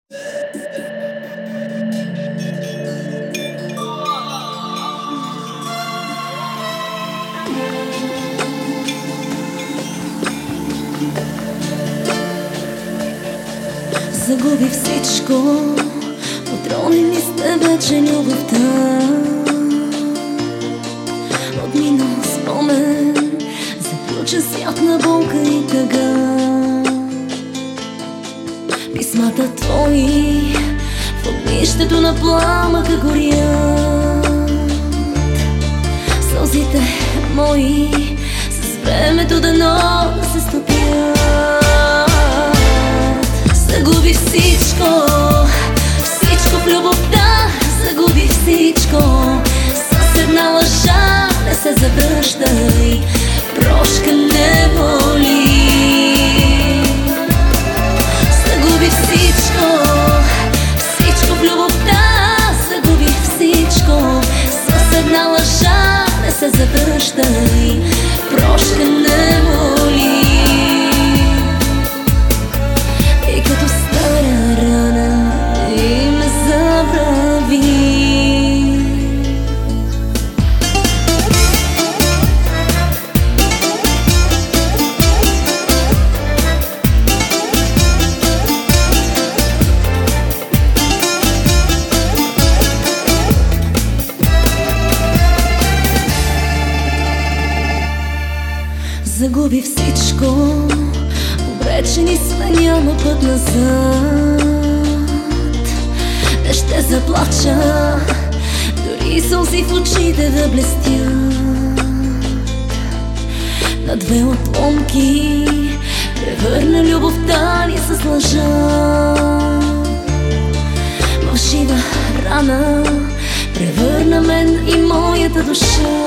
Загубих всичко, отрони ми сте вече любовта. Отмина спомен, заключен свят на болка и тъга. Писмата твои в огнището на пламъка горят. Сълзите мои с времето дано се стопят. Загубих всичко, всичко в любовта. Загубих всичко, с една лъжа не се завръщай. Прошка не боли. Загубих всичко, всичко в любовта. Загубих всичко, с една лъжа не се завръщай. Прошка не боли. И като стара рана и ме забрави. Загубих всичко, обречени сме, няма път назад. Не ще заплача, дори сълзи в очите да блестят. На две отломки превърна любовта ни с лъжа. В жива рана превърна мен и моята душа.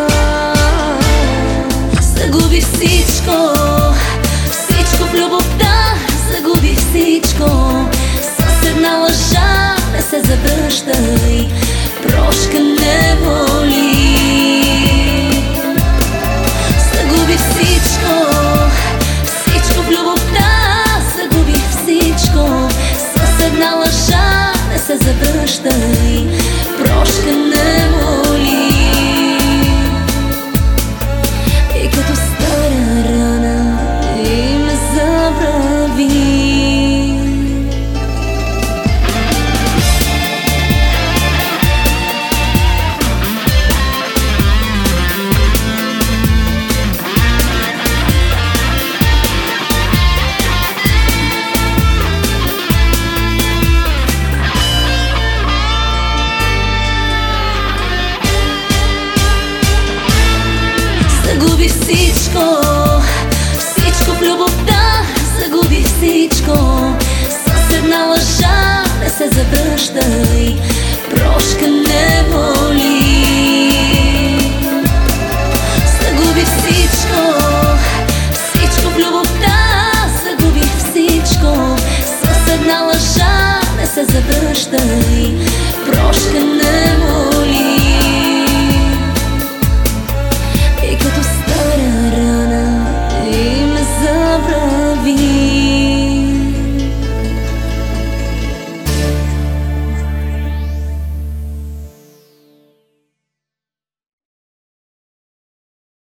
Загубих всичко, всичко в любовта. Загубих всичко, с една лъжа не се завръщай. Прошка не боли. Загубих всичко, всичко в любовта. Загубих всичко, с една лъжа не се завръщай. Прошка не боли. И като стара рана и ме забрави. Загубих всичко, всичко в любовта. Загубих всичко, с една лъжа не се завръщай. Прошка не боли. Загубих всичко, всичко в любовта. Загубих всичко, с една лъжа не се завръщай.